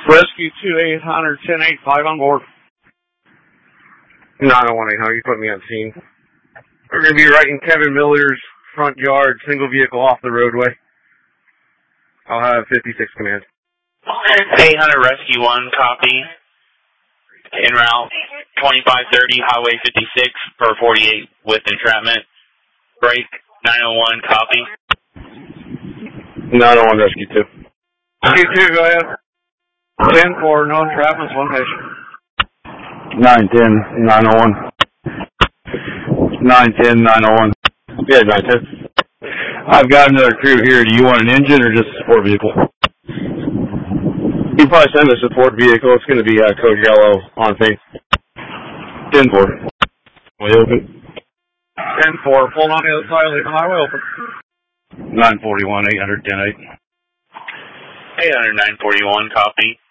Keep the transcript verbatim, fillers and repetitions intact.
Rescue two eight hundred, ten eight five on board. nine oh one eight hundred, you put me on scene. We're going to be right in Kevin Miller's front yard, single vehicle off the roadway. I'll have fifty-six command. eight hundred Rescue one, copy. En route, twenty-five thirty, Highway fifty-six, per forty-eight with entrapment. Break, nine oh one, copy. nine oh one Rescue two. Rescue two, go ahead. ten four, no entrapments, one patient. nine ten, nine oh one. nine ten, nine oh one. Yeah, nine ten. I've got another crew here. Do you want an engine or just a support vehicle? You can probably send a support vehicle. It's going to be uh, code yellow on thing. ten four. Way open. ten four, pulling on the other side of the highway open. nine forty-one, eight hundred, ten eight. eight hundred, nine forty-one, copy.